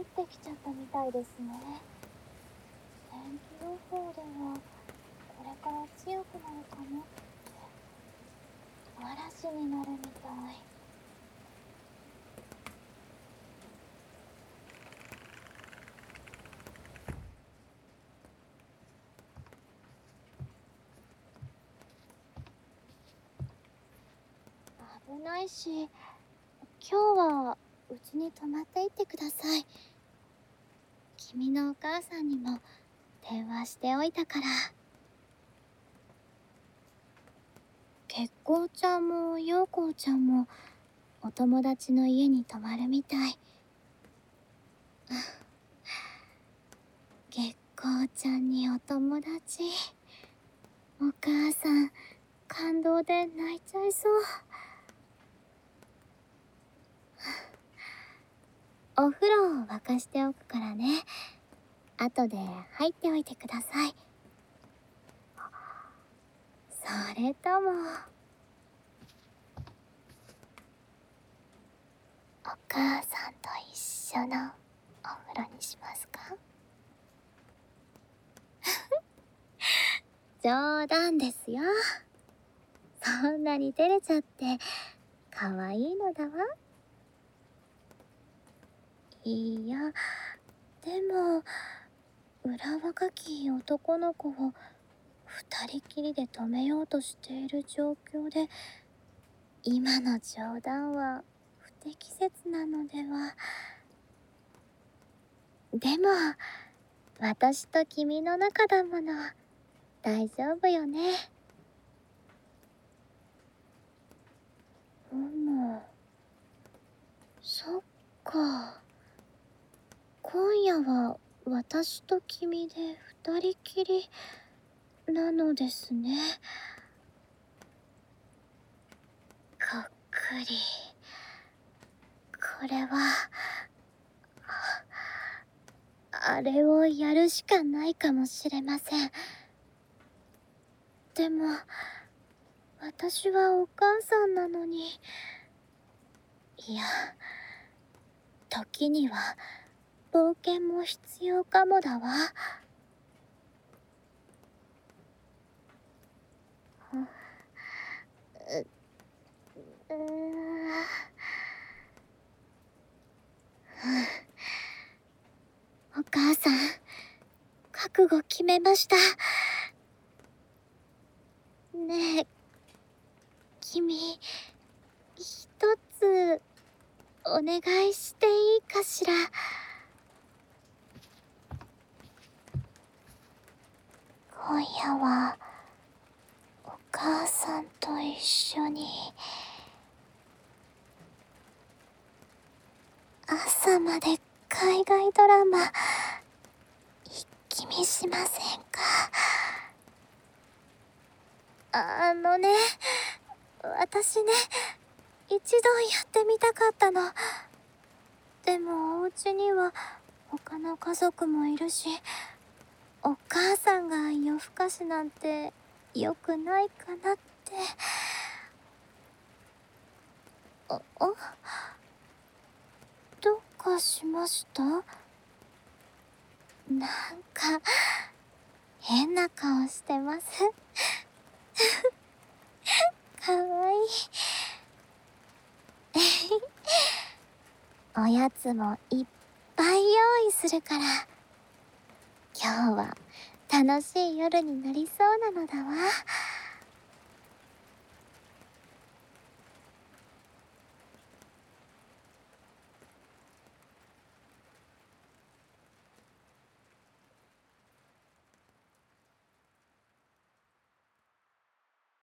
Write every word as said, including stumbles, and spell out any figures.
ってきちゃったみたいですね。天気予報ではこれから強くなるかもって。嵐になるみたい。危ないし、今日はうちに泊まっていってください。君のお母さんにも電話しておいたから。月光ちゃんも陽光ちゃんもお友達の家に泊まるみたい。月光ちゃんにお友達。お母さん感動で泣いちゃいそう。お風呂を沸かしておくからね。後で入っておいてください。それともお母さんと一緒のお風呂にしますか？冗談ですよ。そんなに照れちゃって可愛いのだわ。いや、でも裏若き男の子を二人きりで止めようとしている状況で、今の冗談は不適切なのでは。でも私と君の仲だもの、大丈夫よね。うむ、そっか。今夜は私と君で二人きりなのですね。こっくり。これはあ、あれをやるしかないかもしれません。でも私はお母さんなのに。いや、時には冒険も必要かもだわ。う、うーん。お母さん、覚悟決めました。ねえ、君、一つお願いしていいかしら。今夜はお母さんと一緒に朝まで海外ドラマ一気見しませんか？あのね、私ね、一度やってみたかったの。でもお家には他の家族もいるし、お母さんが夜更かしなんて良くないかなって。あ、あ、どうかしました？なんか変な顔してます。かわいい。おやつもいっぱい用意するから、今日は楽しい夜になりそうなのだわ。